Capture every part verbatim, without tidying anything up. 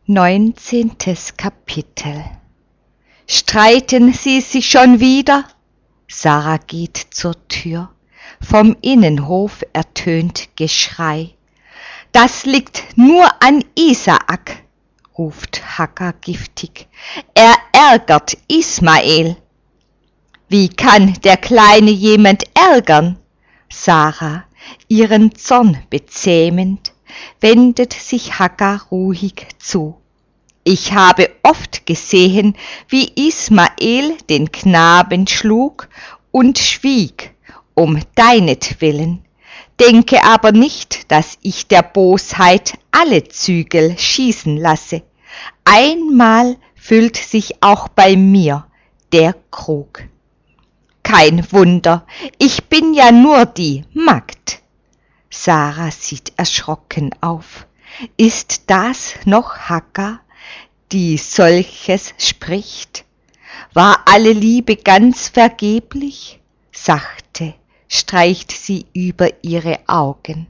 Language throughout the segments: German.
Neunzehntes Kapitel. Streiten Sie sich schon wieder? Sarah geht zur Tür. Vom Innenhof ertönt Geschrei. Das liegt nur an Isaak, ruft Hagar giftig. Er ärgert Ismael. Wie kann der Kleine jemand ärgern? Sarah, ihren Zorn bezähmend, wendet sich Hagar ruhig zu. Ich habe oft gesehen, wie Ismael den Knaben schlug und schwieg, um deinetwillen. Denke aber nicht, dass ich der Bosheit alle Zügel schießen lasse. Einmal füllt sich auch bei mir der Krug. Kein Wunder, ich bin ja nur die Magd. Sarah sieht erschrocken auf. Ist das noch Hagar, die solches spricht? War alle Liebe ganz vergeblich? Sachte streicht sie über ihre Augen.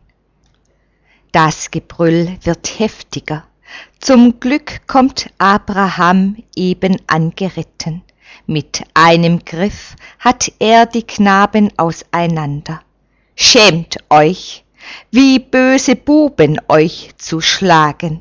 Das Gebrüll wird heftiger. Zum Glück kommt Abraham eben angeritten. Mit einem Griff hat er die Knaben auseinander. Schämt euch, wie böse Buben euch zu schlagen.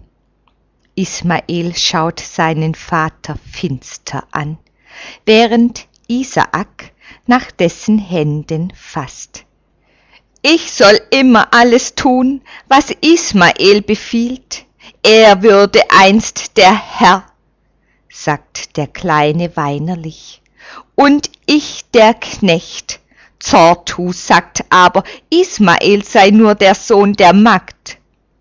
Ismael schaut seinen Vater finster an, während Isaak nach dessen Händen fasst. Ich soll immer alles tun, was Ismael befiehlt. Er würde einst der Herr, sagt der Kleine weinerlich, und ich der Knecht. Zortu sagt aber, Ismael sei nur der Sohn der Magd.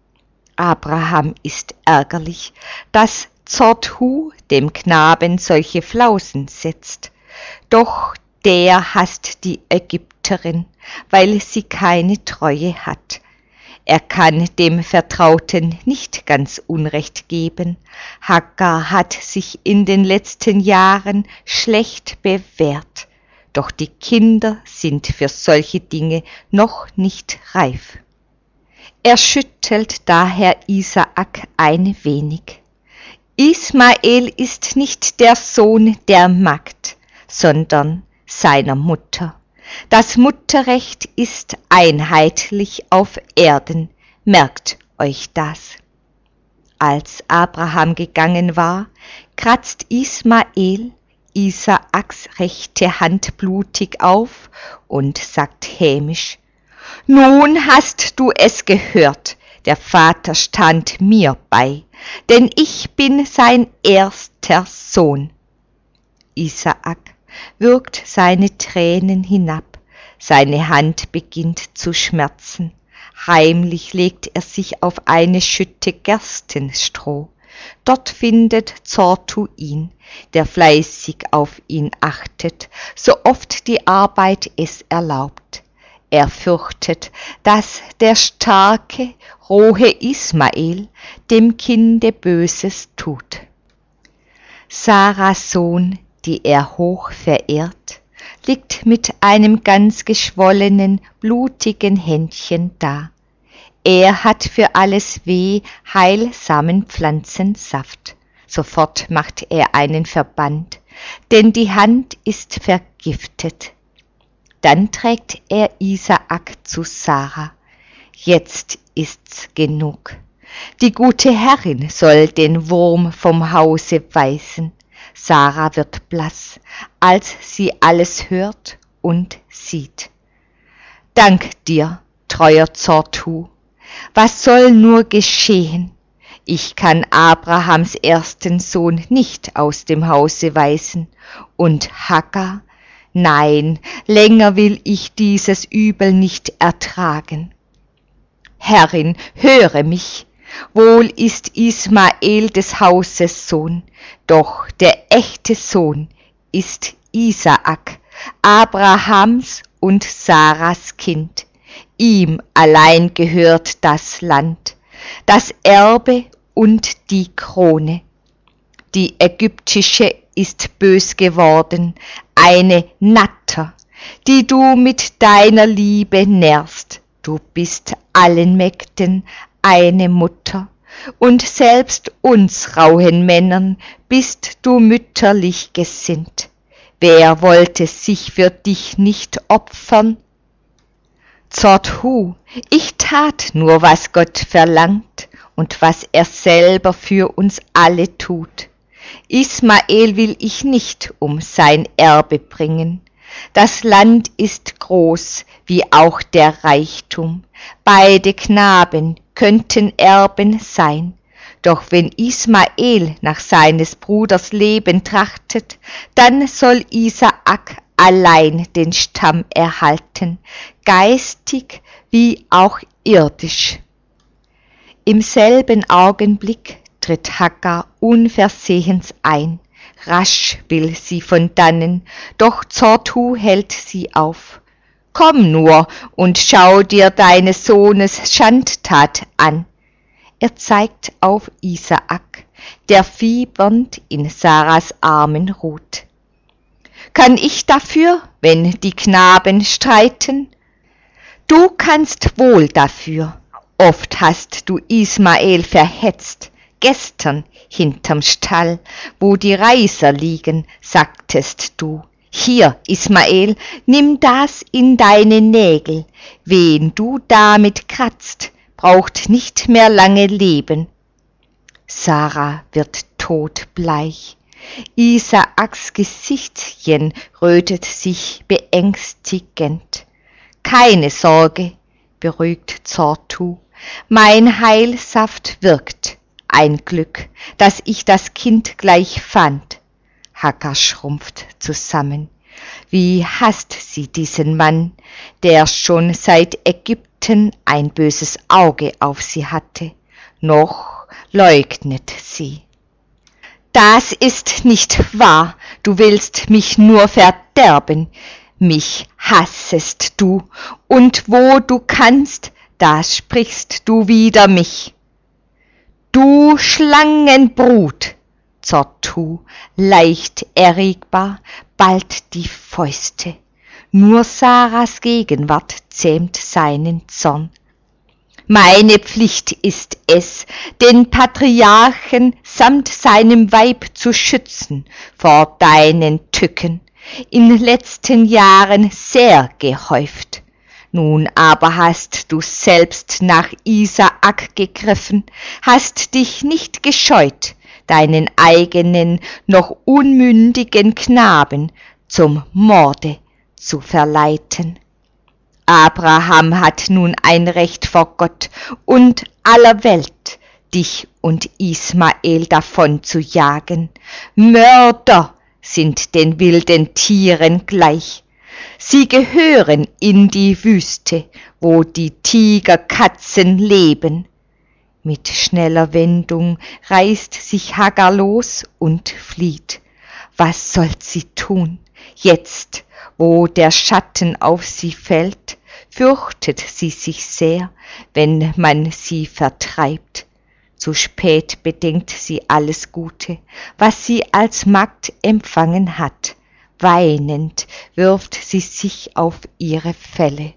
Abraham ist ärgerlich, dass Zortu dem Knaben solche Flausen setzt. Doch der hasst die Ägypterin, weil sie keine Treue hat. Er kann dem Vertrauten nicht ganz Unrecht geben. Hagar hat sich in den letzten Jahren schlecht bewährt. Doch die Kinder sind für solche Dinge noch nicht reif. Er schüttelt daher Isaak ein wenig. Ismael ist nicht der Sohn der Magd, sondern seiner Mutter. Das Mutterrecht ist einheitlich auf Erden, merkt euch das. Als Abraham gegangen war, kratzt Ismael Isaaks rechte Hand blutig auf und sagt hämisch: Nun hast du es gehört, der Vater stand mir bei, denn ich bin sein erster Sohn. Isaak würgt seine Tränen hinab, seine Hand beginnt zu schmerzen. Heimlich legt er sich auf eine Schütte Gerstenstroh. Dort findet Zortu ihn, der fleißig auf ihn achtet, so oft die Arbeit es erlaubt. Er fürchtet, dass der starke, rohe Ismael dem Kinde Böses tut. Sarahs Sohn, die er hoch verehrt, liegt mit einem ganz geschwollenen, blutigen Händchen da. Er hat für alles Weh heilsamen Pflanzensaft. Sofort macht er einen Verband, denn die Hand ist vergiftet. Dann trägt er Isaak zu Sarah. Jetzt ist's genug. Die gute Herrin soll den Wurm vom Hause weisen. Sarah wird blass, als sie alles hört und sieht. Dank dir, treuer Zortu. Was soll nur geschehen? Ich kann Abrahams ersten Sohn nicht aus dem Hause weisen. Und Hagar? Nein, länger will ich dieses Übel nicht ertragen. Herrin, höre mich. Wohl ist Ismael des Hauses Sohn, doch der echte Sohn ist Isaak, Abrahams und Sarahs Kind. Ihm allein gehört das Land, das Erbe und die Krone. Die ägyptische ist bös geworden, eine Natter, die du mit deiner Liebe nährst. Du bist allen Mägden eine Mutter, und selbst uns rauen Männern bist du mütterlich gesinnt. Wer wollte sich für dich nicht opfern? Zort-hu, ich tat nur, was Gott verlangt und was er selber für uns alle tut. Ismael will ich nicht um sein Erbe bringen. Das Land ist groß, wie auch der Reichtum. Beide Knaben könnten Erben sein. Doch wenn Ismael nach seines Bruders Leben trachtet, dann soll Isaak allein den Stamm erhalten, geistig wie auch irdisch. Im selben Augenblick tritt Hagar unversehens ein. Rasch will sie von dannen, doch Zort-hu hält sie auf. Komm nur und schau dir deines Sohnes Schandtat an. Er zeigt auf Isaak, der fiebernd in Saras Armen ruht. Kann ich dafür, wenn die Knaben streiten? Du kannst wohl dafür. Oft hast du Ismael verhetzt, gestern hinterm Stall, wo die Reiser liegen, sagtest du. Hier, Ismael, nimm das in deine Nägel, wen du damit kratzt, braucht nicht mehr lange leben. Sara wird todbleich. Isaaks Gesichtchen rötet sich beängstigend. Keine Sorge, beruhigt Zort-hu, mein Heilsaft wirkt. Ein Glück, dass ich das Kind gleich fand. Hagar schrumpft zusammen. Wie hasst sie diesen Mann, der schon seit Ägypten ein böses Auge auf sie hatte. Noch leugnet sie. Das ist nicht wahr, du willst mich nur verderben. Mich hassest du, und wo du kannst, da sprichst du wider mich. Du Schlangenbrut, Zort-hu, leicht erregbar, ballt die Fäuste. Nur Saras Gegenwart zähmt seinen Zorn. Meine Pflicht ist es, den Patriarchen samt seinem Weib zu schützen vor deinen Tücken, in letzten Jahren sehr gehäuft. Nun aber hast du selbst nach Isaak gegriffen, hast dich nicht gescheut, deinen eigenen, noch unmündigen Knaben zum Morde zu verleiten. Abraham hat nun ein Recht vor Gott und aller Welt, dich und Ismael davon zu jagen. Mörder sind den wilden Tieren gleich. Sie gehören in die Wüste, wo die Tigerkatzen leben. Mit schneller Wendung reißt sich Hagar los und flieht. Was soll sie tun? Jetzt, wo der Schatten auf sie fällt, fürchtet sie sich sehr, wenn man sie vertreibt. Zu spät bedenkt sie alles Gute, was sie als Magd empfangen hat. Weinend wirft sie sich auf ihre Felle.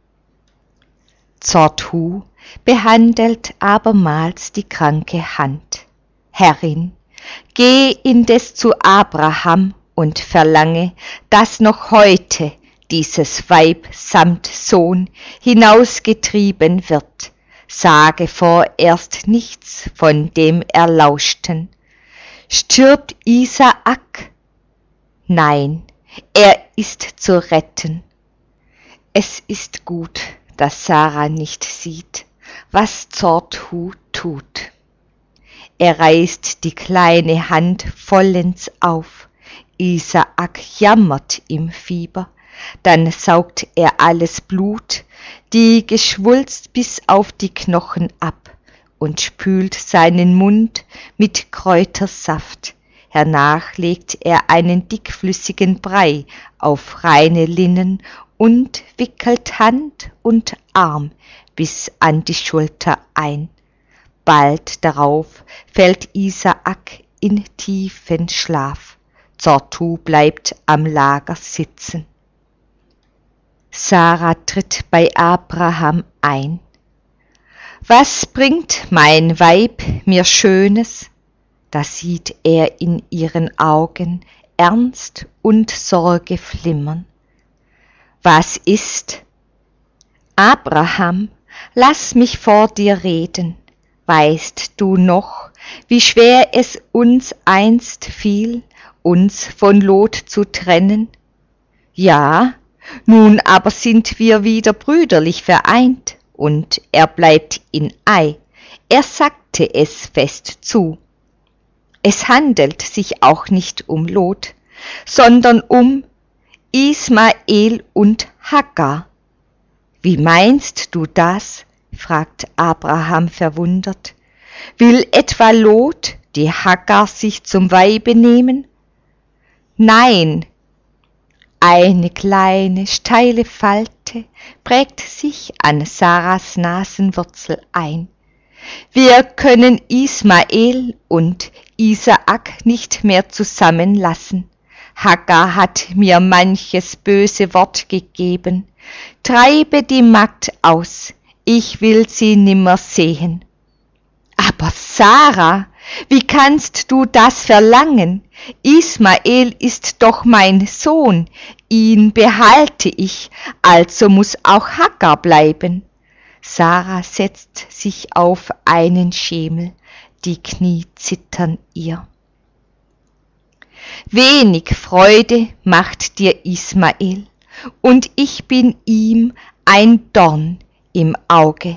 Zort-hu behandelt abermals die kranke Hand. Herrin, geh indes zu Abraham und verlange, dass noch heute dieses Weib samt Sohn hinausgetrieben wird. Sage vorerst nichts von dem Erlauschten. Stirbt Isaak? Nein, er ist zu retten. Es ist gut, dass Sara nicht sieht, was Zort-hu tut. Er reißt die kleine Hand vollends auf. Isaak jammert im Fieber. Dann saugt er alles Blut, die Geschwulst bis auf die Knochen ab und spült seinen Mund mit Kräutersaft. Hernach legt er einen dickflüssigen Brei auf reine Linnen und wickelt Hand und Arm bis an die Schulter ein. Bald darauf fällt Isaak in tiefen Schlaf. Zort-hu bleibt am Lager sitzen. Sara tritt bei Abraham ein. Was bringt mein Weib mir Schönes? Da sieht er in ihren Augen Ernst und Sorge flimmern. Was ist? Abraham, lass mich vor dir reden. Weißt du noch, wie schwer es uns einst fiel, uns von Lot zu trennen? Ja, nun aber sind wir wieder brüderlich vereint, und er bleibt in Ei, er sagte es fest zu. Es handelt sich auch nicht um Lot, sondern um Ismael und Hagar. Wie meinst du das? Fragt Abraham verwundert. Will etwa Lot die Hagar sich zum Weibe nehmen? Nein, eine kleine, steile Falte prägt sich an Sarahs Nasenwurzel ein. Wir können Ismael und Isaak nicht mehr zusammenlassen. Hagar hat mir manches böse Wort gegeben. Treibe die Magd aus, ich will sie nimmer sehen. Aber Sarah, wie kannst du das verlangen? Ismael ist doch mein Sohn, ihn behalte ich, also muß auch Hagar bleiben. Sarah setzt sich auf einen Schemel, die Knie zittern ihr. Wenig Freude macht dir Ismael, und ich bin ihm ein Dorn im Auge.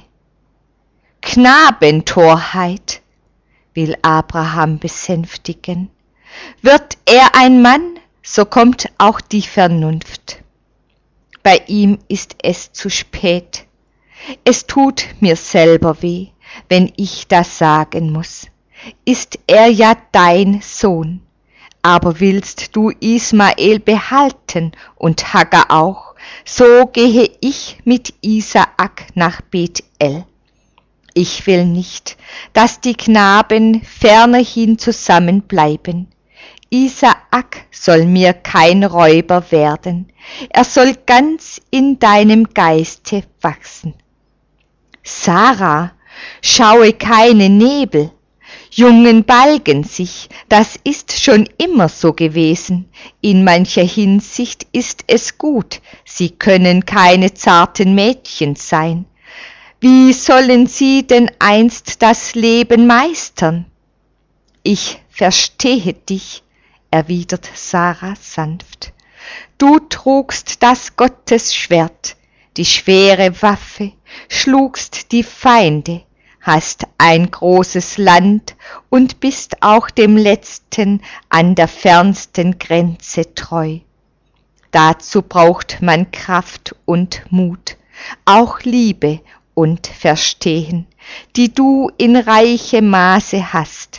Knabentorheit, will Abraham besänftigen. Wird er ein Mann, so kommt auch die Vernunft. Bei ihm ist es zu spät. Es tut mir selber weh, wenn ich das sagen muss. Ist er ja dein Sohn, aber willst du Ismael behalten und Hagar auch, so gehe ich mit Isaak nach Bethel. Ich will nicht, dass die Knaben fernerhin zusammenbleiben. Isaak soll mir kein Räuber werden, er soll ganz in deinem Geiste wachsen. Sarah, schaue keine Nebel, Jungen balgen sich, das ist schon immer so gewesen. In mancher Hinsicht ist es gut, sie können keine zarten Mädchen sein. Wie sollen sie denn einst das Leben meistern? Ich verstehe dich, erwidert Sarah sanft. Du trugst das Gottesschwert, die schwere Waffe, schlugst die Feinde, hast ein großes Land und bist auch dem Letzten an der fernsten Grenze treu. Dazu braucht man Kraft und Mut, auch Liebe und Verstehen, die du in reichem Maße hast.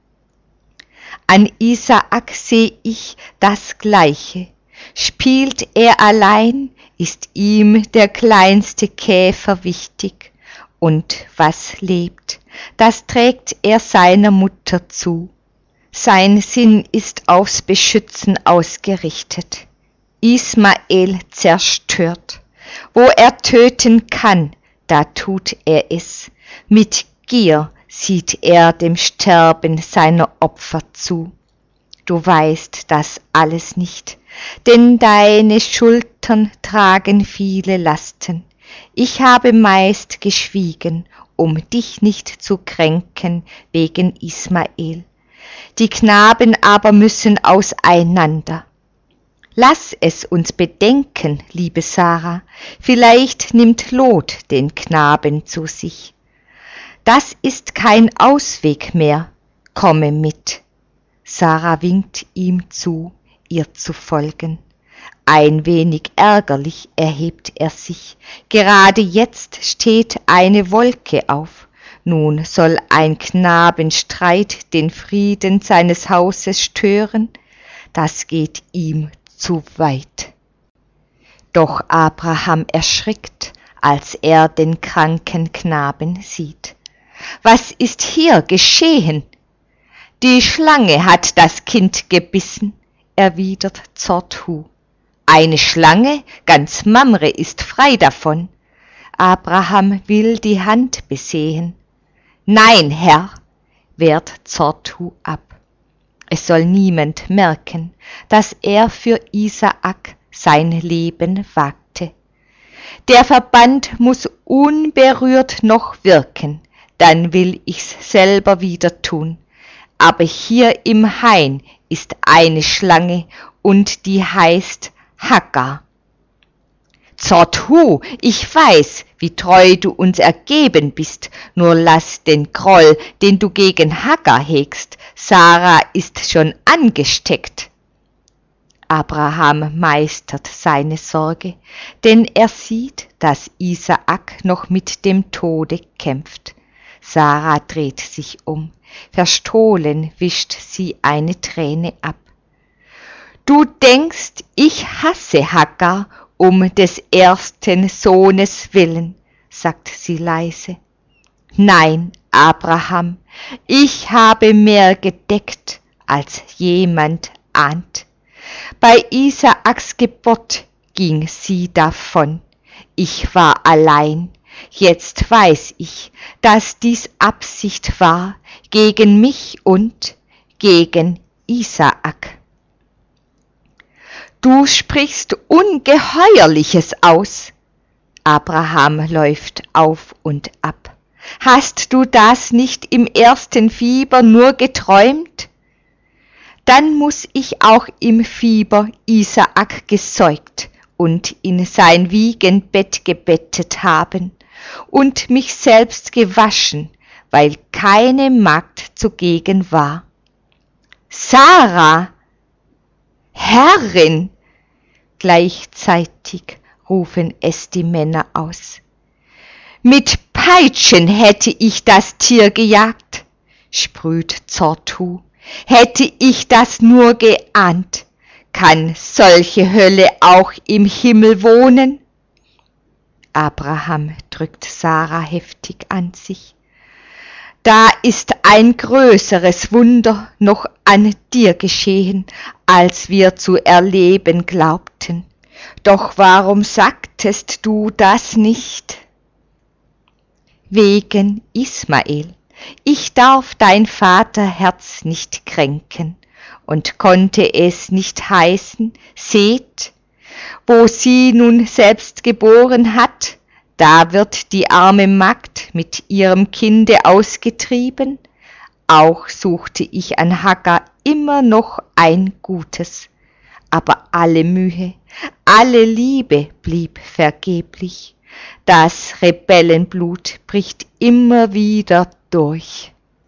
An Isaak seh ich das Gleiche. Spielt er allein, ist ihm der kleinste Käfer wichtig, und was lebt, das trägt er seiner Mutter zu. Sein Sinn ist aufs Beschützen ausgerichtet. Ismael zerstört. Wo er töten kann, da tut er es. Mit Gier sieht er dem Sterben seiner Opfer zu. Du weißt das alles nicht, denn deine Schultern tragen viele Lasten. Ich habe meist geschwiegen, um dich nicht zu kränken wegen Ismael. Die Knaben aber müssen auseinander. Lass es uns bedenken, liebe Sarah, vielleicht nimmt Lot den Knaben zu sich. Das ist kein Ausweg mehr, komme mit. Sarah winkt ihm zu, ihr zu folgen. Ein wenig ärgerlich erhebt er sich. Gerade jetzt steht eine Wolke auf. Nun soll ein Knabenstreit den Frieden seines Hauses stören. Das geht ihm zu weit. Doch Abraham erschrickt, als er den kranken Knaben sieht. Was ist hier geschehen? Die Schlange hat das Kind gebissen, erwidert Zorthu. Eine Schlange, ganz Mamre ist frei davon. Abraham will die Hand besehen. Nein, Herr, wehrt Zorthu ab. Es soll niemand merken, dass er für Isaak sein Leben wagte. Der Verband muss unberührt noch wirken, dann will ich's selber wieder tun. Aber hier im Hain ist eine Schlange und die heißt Hagar. Zorthu, ich weiß, wie treu du uns ergeben bist, nur lass den Groll, den du gegen Hagar hegst, Sarah ist schon angesteckt. Abraham meistert seine Sorge, denn er sieht, dass Isaak noch mit dem Tode kämpft. Sarah dreht sich um, verstohlen wischt sie eine Träne ab. Du denkst, ich hasse Hagar um des ersten Sohnes willen, sagt sie leise. Nein, Abraham, ich habe mehr gedeckt, als jemand ahnt. Bei Isaaks Geburt ging sie davon. Ich war allein. Jetzt weiß ich, dass dies Absicht war gegen mich und gegen Isaak. Du sprichst Ungeheuerliches aus. Abraham läuft auf und ab. Hast du das nicht im ersten Fieber nur geträumt? Dann muß ich auch im Fieber Isaak gesäugt und in sein Wiegenbett gebettet haben und mich selbst gewaschen, weil keine Magd zugegen war. Sarah! Herrin! Gleichzeitig rufen es die Männer aus. Mit Peitschen hätte ich das Tier gejagt, sprüht Zorthu. Hätte ich das nur geahnt, kann solche Hölle auch im Himmel wohnen? Abraham drückt Sarah heftig an sich. Da ist ein größeres Wunder noch an dir geschehen, als wir zu erleben glaubten. Doch warum sagtest du das nicht? Wegen Ismael. Ich darf dein Vaterherz nicht kränken und konnte es nicht heißen, seht, wo sie nun selbst geboren hat, da wird die arme Magd mit ihrem Kinde ausgetrieben. Auch suchte ich an Hagar immer noch ein Gutes, aber alle Mühe, alle Liebe blieb vergeblich. Das Rebellenblut bricht immer wieder durch.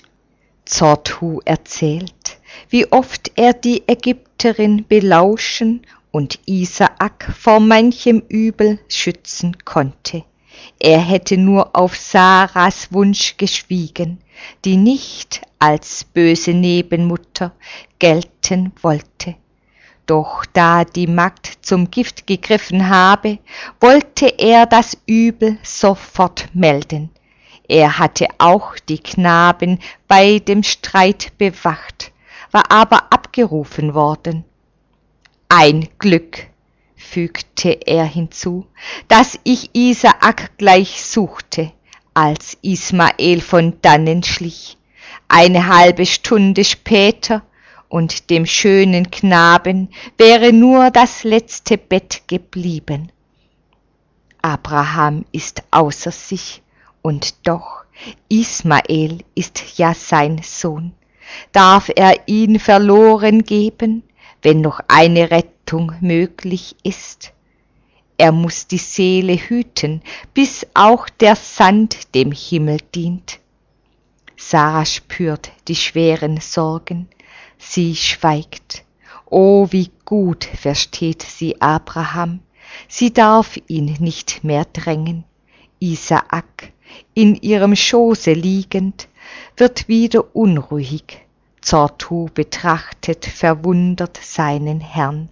Zorthu erzählt, wie oft er die Ägypterin belauschen und Isaak vor manchem Übel schützen konnte. Er hätte nur auf Sarahs Wunsch geschwiegen, die nicht als böse Nebenmutter gelten wollte. Doch da die Magd zum Gift gegriffen habe, wollte er das Übel sofort melden. Er hatte auch die Knaben bei dem Streit bewacht, war aber abgerufen worden. Ein Glück, fügte er hinzu, dass ich Isaak gleich suchte, als Ismael von dannen schlich. Eine halbe Stunde später und dem schönen Knaben wäre nur das letzte Bett geblieben. Abraham ist außer sich, und doch, Ismael ist ja sein Sohn. Darf er ihn verloren geben, wenn noch eine Rettung möglich ist? Er muß die Seele hüten, bis auch der Sand dem Himmel dient. Sarah spürt die schweren Sorgen, sie schweigt. Oh, wie gut versteht sie Abraham, sie darf ihn nicht mehr drängen. Isaak, in ihrem Schoße liegend, wird wieder unruhig. Zorthu betrachtet verwundert seinen Herrn.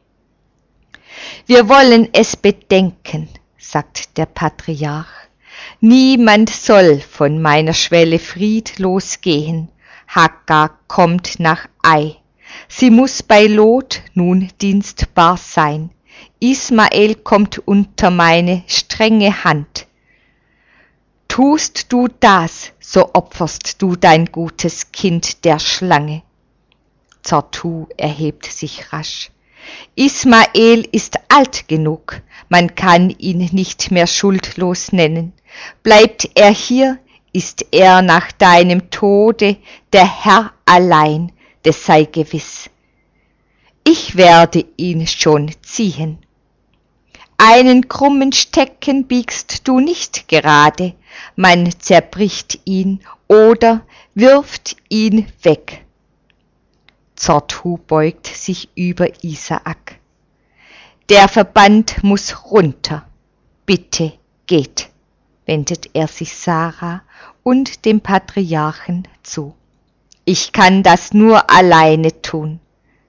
Wir wollen es bedenken, sagt der Patriarch. Niemand soll von meiner Schwelle friedlos gehen. Hagar kommt nach Ai. Sie muß bei Lot nun dienstbar sein. Ismael kommt unter meine strenge Hand. Tust du das, so opferst du dein gutes Kind der Schlange. Zartu erhebt sich rasch. Ismael ist alt genug, man kann ihn nicht mehr schuldlos nennen. Bleibt er hier, ist er nach deinem Tode der Herr allein, das sei gewiss. Ich werde ihn schon ziehen. Einen krummen Stecken biegst du nicht gerade, man zerbricht ihn oder wirft ihn weg. Zartu beugt sich über Isaak. Der Verband muss runter. Bitte geht, wendet er sich Sarah und dem Patriarchen zu. Ich kann das nur alleine tun.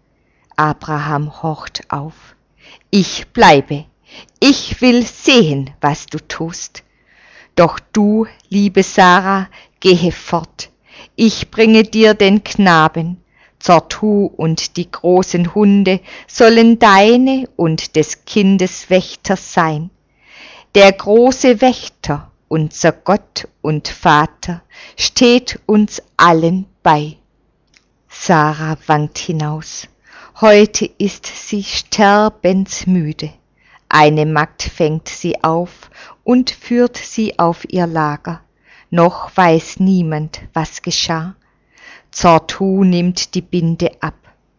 Abraham horcht auf. Ich bleibe. Ich will sehen, was du tust. Doch du, liebe Sarah, gehe fort. Ich bringe dir den Knaben. Zartu und die großen Hunde sollen deine und des Kindes Wächter sein. Der große Wächter, unser Gott und Vater, steht uns allen bei. Sarah wankt hinaus. Heute ist sie sterbensmüde. Eine Magd fängt sie auf und führt sie auf ihr Lager. Noch weiß niemand, was geschah. Zartu nimmt die Binde ab.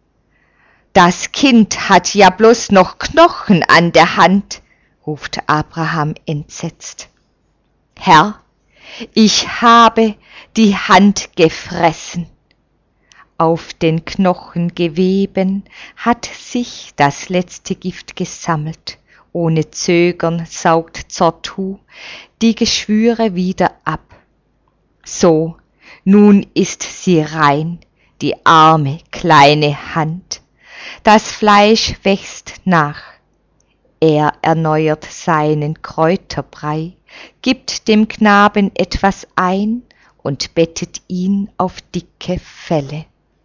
Das Kind hat ja bloß noch Knochen an der Hand, ruft Abraham entsetzt. Herr, ich habe die Hand gefressen. Auf den Knochengeweben hat sich das letzte Gift gesammelt. Ohne Zögern saugt Zartu die Geschwüre wieder ab. So, nun ist sie rein, die arme kleine Hand. Das Fleisch wächst nach. Er erneuert seinen Kräuterbrei, gibt dem Knaben etwas ein und bettet ihn auf dicke Felle.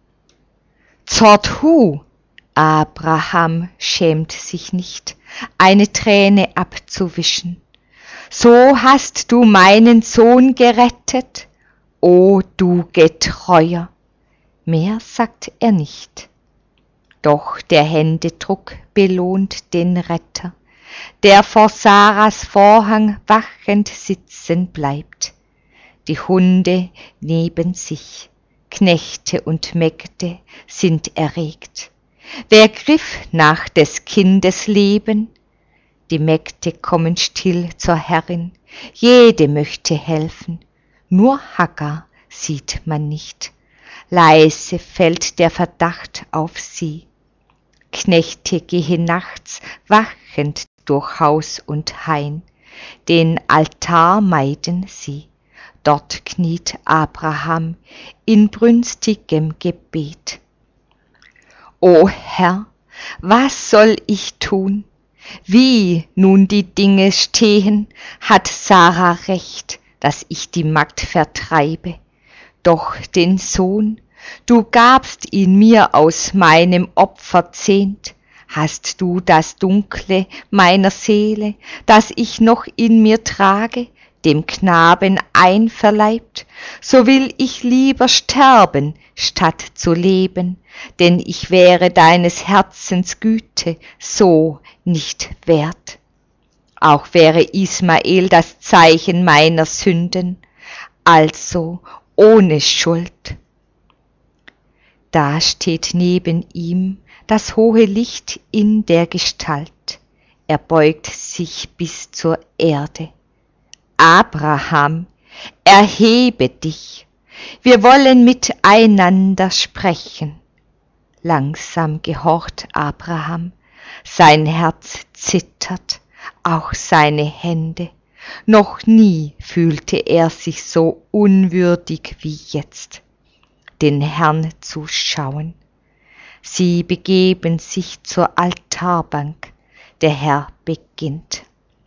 Zartu! Abraham schämt sich nicht, eine Träne abzuwischen. So hast du meinen Sohn gerettet, o du Getreuer. Mehr sagt er nicht. Doch der Händedruck belohnt den Retter, der vor Sarahs Vorhang wachend sitzen bleibt. Die Hunde neben sich, Knechte und Mägde sind erregt. Wer griff nach des Kindes Leben? Die Mägde kommen still zur Herrin, jede möchte helfen, nur Hagar sieht man nicht. Leise fällt der Verdacht auf sie. Knechte gehen nachts wachend durch Haus und Hain, den Altar meiden sie. Dort kniet Abraham in brünstigem Gebet. O Herr, was soll ich tun? Wie nun die Dinge stehen, hat Sarah recht, dass ich die Magd vertreibe. Doch den Sohn, du gabst ihn mir aus meinem Opfer zehnt, hast du das Dunkle meiner Seele, das ich noch in mir trage, dem Knaben einverleibt, so will ich lieber sterben, statt zu leben, denn ich wäre deines Herzens Güte so nicht wert. Auch wäre Ismael das Zeichen meiner Sünden, also ohne Schuld. Da steht neben ihm das hohe Licht in der Gestalt, er beugt sich bis zur Erde. Abraham, erhebe dich, wir wollen miteinander sprechen. Langsam gehorcht Abraham, sein Herz zittert, auch seine Hände. Noch nie fühlte er sich so unwürdig wie jetzt, den Herrn zu schauen. Sie begeben sich zur Altarbank, der Herr beginnt.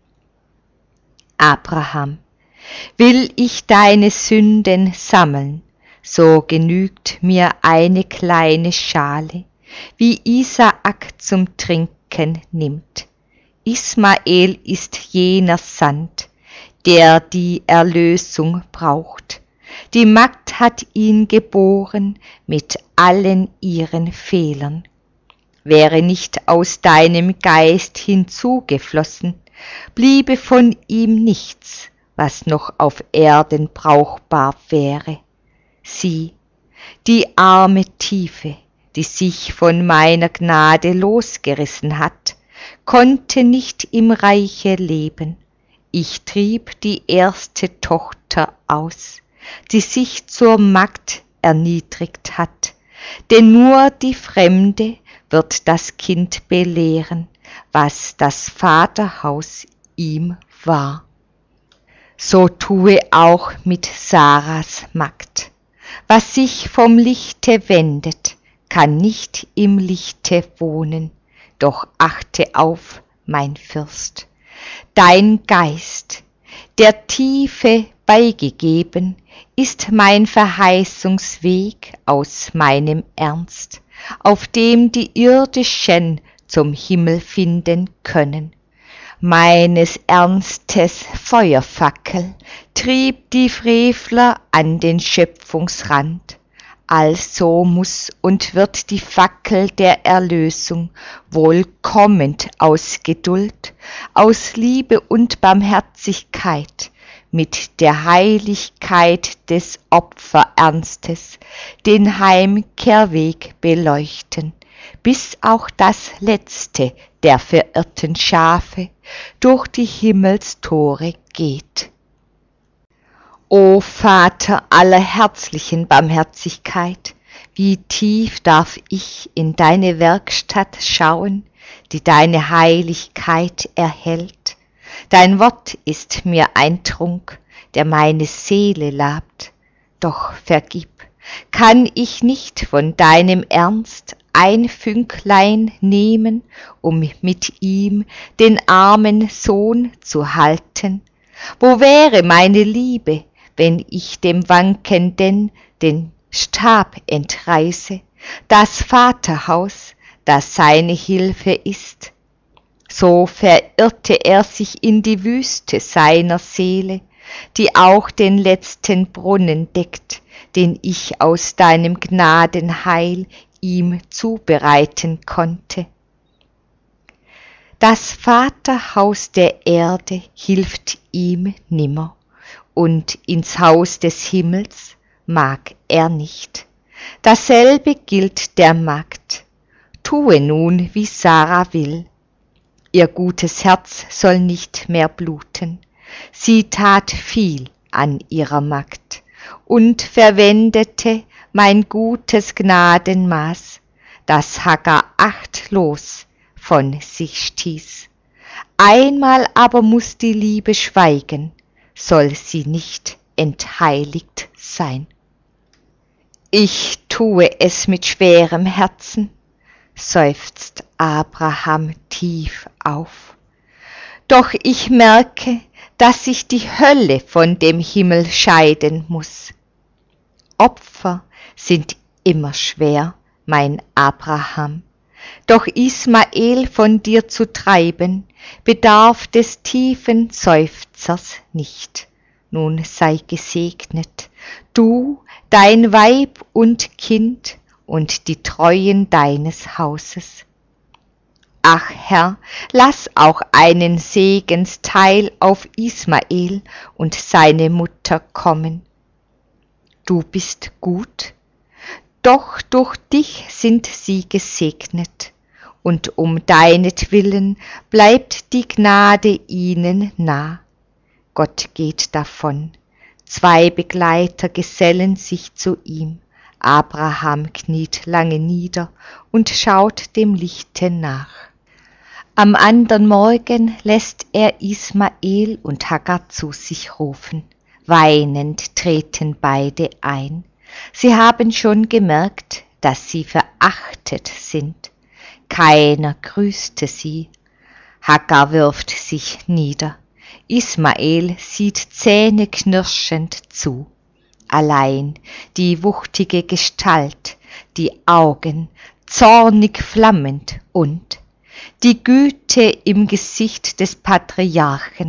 Abraham, will ich deine Sünden sammeln, so genügt mir eine kleine Schale, wie Isaak zum Trinken nimmt. Ismael ist jener Sand, der die Erlösung braucht. Die Magd hat ihn geboren mit allen ihren Fehlern. Wäre nicht aus deinem Geist hinzugeflossen, bliebe von ihm nichts, was noch auf Erden brauchbar wäre. Sieh, die arme Tiefe, die sich von meiner Gnade losgerissen hat, konnte nicht im Reiche leben. Ich trieb die erste Tochter aus, die sich zur Magd erniedrigt hat, denn nur die Fremde wird das Kind belehren, was das Vaterhaus ihm war. So tue auch mit Sarahs Magd. Was sich vom Lichte wendet, kann nicht im Lichte wohnen, doch achte auf, mein Fürst, dein Geist, der Tiefe beigegeben, ist mein Verheißungsweg aus meinem Ernst, auf dem die Irdischen zum Himmel finden können. Meines Ernstes Feuerfackel trieb die Frevler an den Schöpfungsrand, also muß und wird die Fackel der Erlösung wohl kommend aus Geduld, aus Liebe und Barmherzigkeit, mit der Heiligkeit des Opferernstes den Heimkehrweg beleuchten, bis auch das letzte der verirrten Schafe durch die Himmelstore geht. O Vater aller herzlichen Barmherzigkeit, wie tief darf ich in deine Werkstatt schauen, die deine Heiligkeit erhält. Dein Wort ist mir ein Trunk, der meine Seele labt. Doch vergib, kann ich nicht von deinem Ernst ein Fünklein nehmen, um mit ihm den armen Sohn zu halten? Wo wäre meine Liebe, wenn ich dem Wankenden den Stab entreiße, das Vaterhaus, das seine Hilfe ist? So verirrte er sich in die Wüste seiner Seele, die auch den letzten Brunnen deckt, den ich aus deinem Gnadenheil ihm zubereiten konnte. Das Vaterhaus der Erde hilft ihm nimmer, und ins Haus des Himmels mag er nicht. Dasselbe gilt der Magd. Tue nun, wie Sarah will. Ihr gutes Herz soll nicht mehr bluten. Sie tat viel an ihrer Magd und verwendete mein gutes Gnadenmaß, das Hagar achtlos von sich stieß. Einmal aber muß die Liebe schweigen, soll sie nicht entheiligt sein. Ich tue es mit schwerem Herzen, seufzt Abraham tief auf. Doch ich merke, dass sich die Hölle von dem Himmel scheiden muß. Opfer sind immer schwer, mein Abraham. Doch Ismael von dir zu treiben, bedarf des tiefen Seufzers nicht. Nun sei gesegnet, du, dein Weib und Kind und die Treuen deines Hauses. Ach Herr, lass auch einen Segensteil auf Ismael und seine Mutter kommen. Du bist gut, doch durch dich sind sie gesegnet, und um deinetwillen bleibt die Gnade ihnen nah. Gott geht davon, zwei Begleiter gesellen sich zu ihm, Abraham kniet lange nieder und schaut dem Lichte nach. Am andern Morgen lässt er Ismael und Hagar zu sich rufen. Weinend treten beide ein. Sie haben schon gemerkt, dass sie verachtet sind. Keiner grüßte sie. Hagar wirft sich nieder. Ismael sieht zähneknirschend zu. Allein die wuchtige Gestalt, die Augen zornig flammend und die Güte im Gesicht des Patriarchen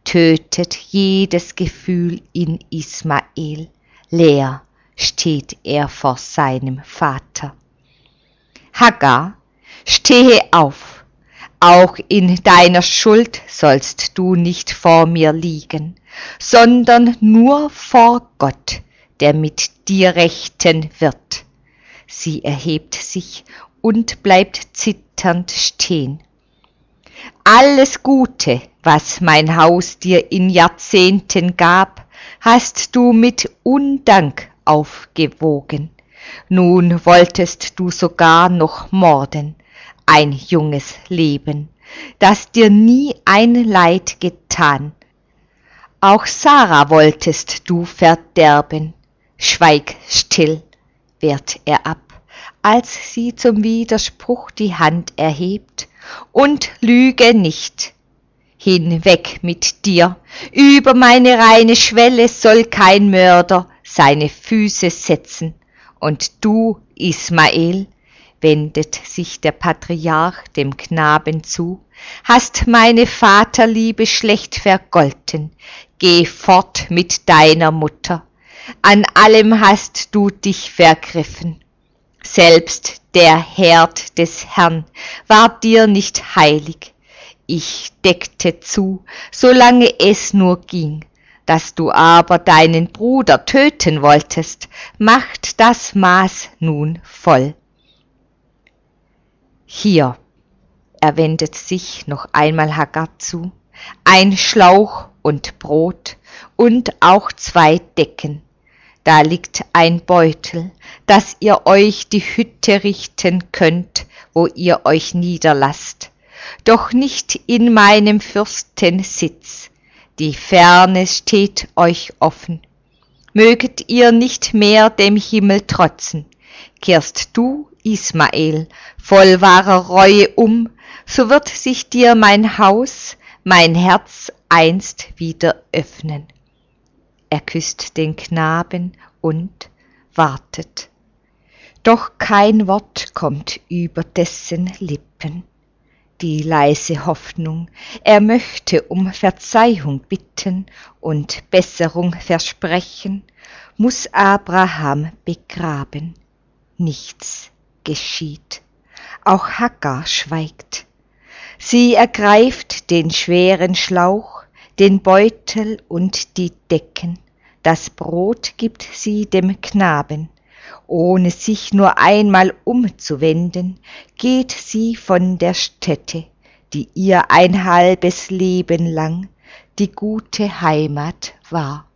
tötet jedes Gefühl in Ismael. Leer steht er vor seinem Vater. Hagar, stehe auf, auch in deiner Schuld sollst du nicht vor mir liegen, sondern nur vor Gott, der mit dir rechten wird. Sie erhebt sich und bleibt zitternd stehen. Alles Gute, was mein Haus dir in Jahrzehnten gab, hast du mit Undank aufgewogen. Nun wolltest du sogar noch morden, ein junges Leben, das dir nie ein Leid getan. Auch Sarah wolltest du verderben. Schweig still, wehrt er ab, als sie zum Widerspruch die Hand erhebt, und lüge nicht. Hinweg mit dir, über meine reine Schwelle soll kein Mörder seine Füße setzen. Und du, Ismael, wendet sich der Patriarch dem Knaben zu, hast meine Vaterliebe schlecht vergolten, geh fort mit deiner Mutter, an allem hast du dich vergriffen. Selbst der Herd des Herrn war dir nicht heilig. Ich deckte zu, solange es nur ging. Dass du aber deinen Bruder töten wolltest, macht das Maß nun voll. Hier, er wendet sich noch einmal Hagar zu, ein Schlauch und Brot und auch zwei Decken. Da liegt ein Beutel, dass ihr euch die Hütte richten könnt, wo ihr euch niederlasst, doch nicht in meinem Fürstensitz. Die Ferne steht euch offen. Möget ihr nicht mehr dem Himmel trotzen, kehrst du, Ismael, voll wahrer Reue um, so wird sich dir mein Haus, mein Herz einst wieder öffnen. Er küsst den Knaben und wartet. Doch kein Wort kommt über dessen Lippen. Die leise Hoffnung, er möchte um Verzeihung bitten und Besserung versprechen, muß Abraham begraben. Nichts geschieht. Auch Hagar schweigt. Sie ergreift den schweren Schlauch, den Beutel und die Decken. Das Brot gibt sie dem Knaben. Ohne sich nur einmal umzuwenden, geht sie von der Stätte, die ihr ein halbes Leben lang die gute Heimat war.